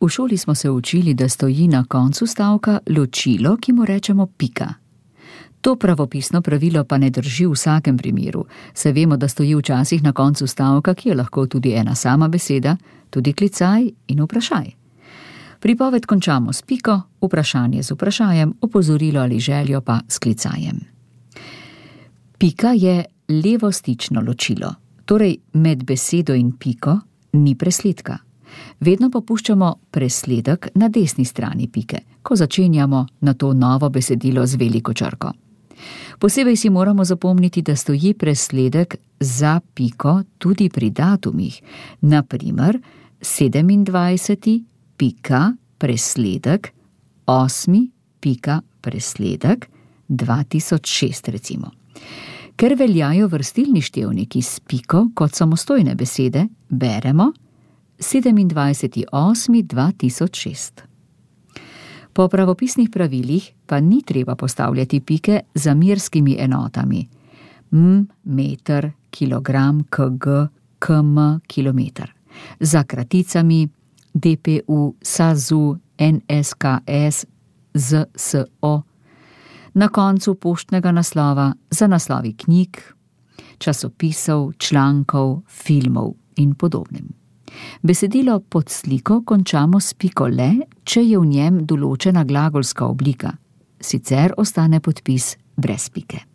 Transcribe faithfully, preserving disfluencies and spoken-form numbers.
V šoli smo se učili, da stoji na koncu stavka ločilo, ki mu rečemo pika. To pravopisno pravilo pa ne drži v vsakem primeru, saj vemo, da stoji včasih na koncu stavka, ki je lahko tudi ena sama beseda, tudi klicaj in vprašaj. Pripoved končamo s piko, vprašanje z vprašajem, opozorilo ali željo pa s klicajem. Pika je levostično ločilo, torej med besedo in piko ni presledka. Vedno popuščamo presledek na desni strani pike, ko začenjamo na to novo besedilo z veliko črko. Posebej si moramo zapomniti, da stoji presledek za piko tudi pri datumih, na primer sedemindvajseti pika presledek, osmi pika presledek, dva tisoč šest recimo. Ker veljajo vrstilni števniki s piko kot samostojne besede, beremo sedemindvajseti osmi dva tisoč šest. Po pravopisnih pravilih pa ni treba postavljati pike za merskimi enotami. M, meter, kilogram, kg, km, kilometer. Za kraticami D P U, S A Z U, N S K S, Z S O. Na koncu poštnega naslova za naslovi knjig, časopisov, člankov, filmov in podobnim. Besedilo pod sliko končamo s piko le, če je v njem določena glagolska oblika, sicer ostane podpis brez pike.